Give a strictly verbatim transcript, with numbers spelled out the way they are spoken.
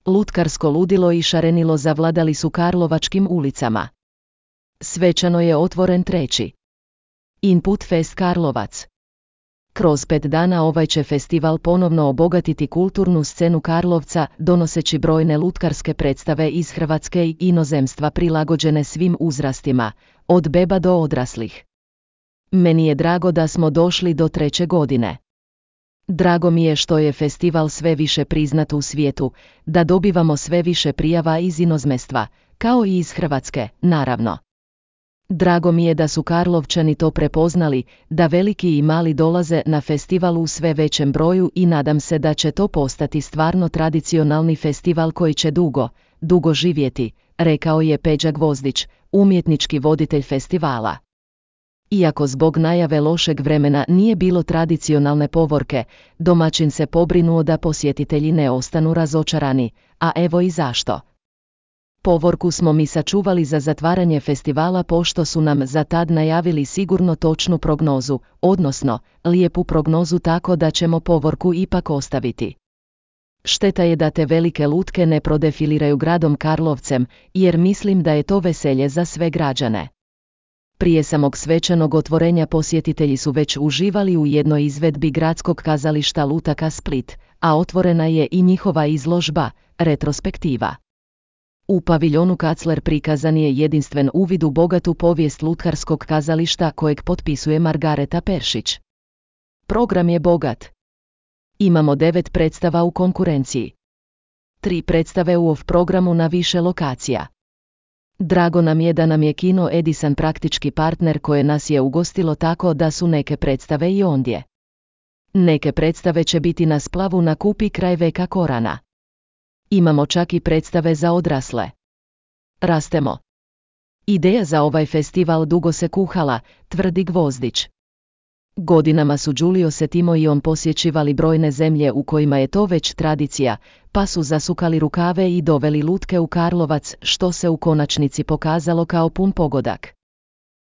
Lutkarsko ludilo i šarenilo zavladali su karlovačkim ulicama. Svečano je otvoren treći Input Fest Karlovac. Kroz pet dana ovaj će festival ponovno obogatiti kulturnu scenu Karlovca, donoseći brojne lutkarske predstave iz Hrvatske i inozemstva prilagođene svim uzrastima, od beba do odraslih. Meni je drago da smo došli do treće godine. Drago mi je što je festival sve više priznat u svijetu, da dobivamo sve više prijava iz inozemstva, kao i iz Hrvatske, naravno. Drago mi je da su Karlovčani to prepoznali, da veliki i mali dolaze na festival u sve većem broju i nadam se da će to postati stvarno tradicionalni festival koji će dugo, dugo živjeti, rekao je Peđa Gvozdić, umjetnički voditelj festivala. Iako zbog najave lošeg vremena nije bilo tradicionalne povorke, domaćin se pobrinuo da posjetitelji ne ostanu razočarani, a evo i zašto. Povorku smo mi sačuvali za zatvaranje festivala pošto su nam za tad najavili sigurno točnu prognozu, odnosno, lijepu prognozu tako da ćemo povorku ipak ostaviti. Šteta je da te velike lutke ne prodefiliraju gradom Karlovcem, jer mislim da je to veselje za sve građane. Prije samog svečanog otvorenja posjetitelji su već uživali u jednoj izvedbi gradskog kazališta Lutaka Split, a otvorena je i njihova izložba, retrospektiva. U paviljonu Kacler prikazan je jedinstven uvid u bogatu povijest lutkarskog kazališta kojeg potpisuje Margareta Peršić. Program je bogat. Imamo devet predstava u konkurenciji. Tri predstave u off programu na više lokacija. Drago nam je da nam je kino Edison praktički partner koje nas je ugostilo tako da su neke predstave i ondje. Neke predstave će biti na splavu na Kupi kraj Veka Korana. Imamo čak i predstave za odrasle. Rastemo. Ideja za ovaj festival dugo se kuhala, tvrdi Gvozdić. Godinama su Giulio Setimo i on posjećivali brojne zemlje u kojima je to već tradicija, pa su zasukali rukave i doveli lutke u Karlovac, što se u konačnici pokazalo kao pun pogodak.